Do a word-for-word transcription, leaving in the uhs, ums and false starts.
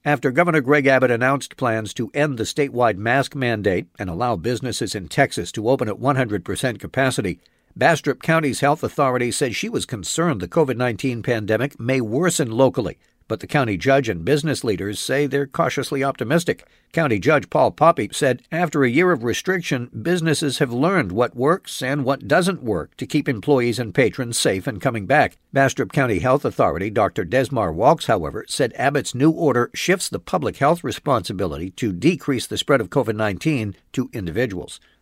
After Governor Greg Abbott announced plans to end the statewide mask mandate and allow businesses in Texas to open at one hundred percent capacity, Bastrop County's health authority said she was concerned the COVID nineteen pandemic may worsen locally, but the county judge and business leaders say they're cautiously optimistic. County Judge Paul Poppe said after a year of restriction, businesses have learned what works and what doesn't work to keep employees and patrons safe and coming back. Bastrop County Health Authority Doctor Desmar Walks, however, said Abbott's new order shifts the public health responsibility to decrease the spread of COVID nineteen to individuals.